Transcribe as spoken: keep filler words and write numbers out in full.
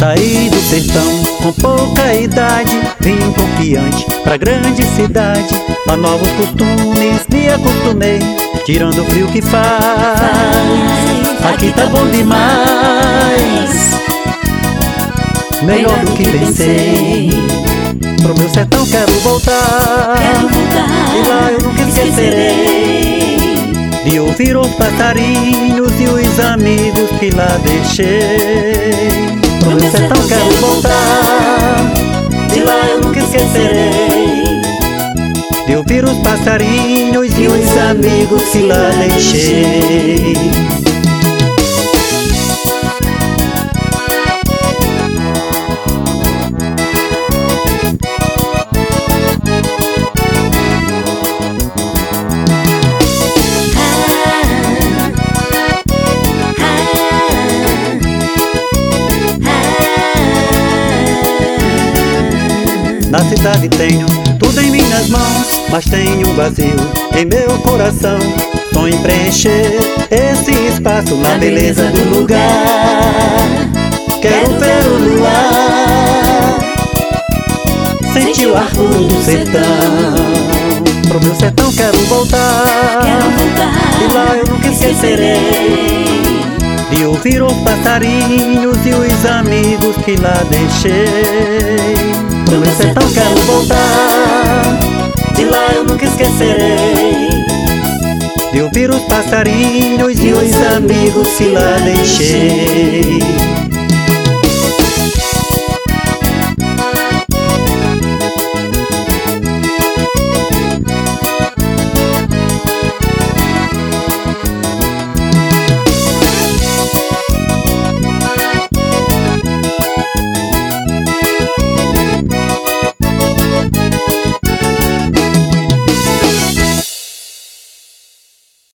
Saí do sertão com pouca idade, vim confiante pra grande cidade. A novos costumes me acostumei, tirando o frio que faz. Aqui tá bom demais, melhor do que pensei. Pro meu sertão quero voltar, Quero voltar, e lá eu nunca esquecerei de ouvir os passarinhos e os amigos que lá deixei. Pro meu sertão quero voltar, de lá eu nunca esquecerei de ouvir os passarinhos e os amigos que lá deixei. Na cidade tenho tudo em minhas mãos, mas tenho um vazio em meu coração. Sonho em preencher esse espaço na beleza do lugar. Quero ver o luar, sentir o ar puro do sertão. Pro meu sertão quero voltar, Quero voltar, e lá eu nunca esquecerei de ouvir os passarinhos e os amigos que lá deixei. Pro meu sertão quero voltar, de lá eu nunca esquecerei de ouvir os passarinhos e os amigos que lá deixei.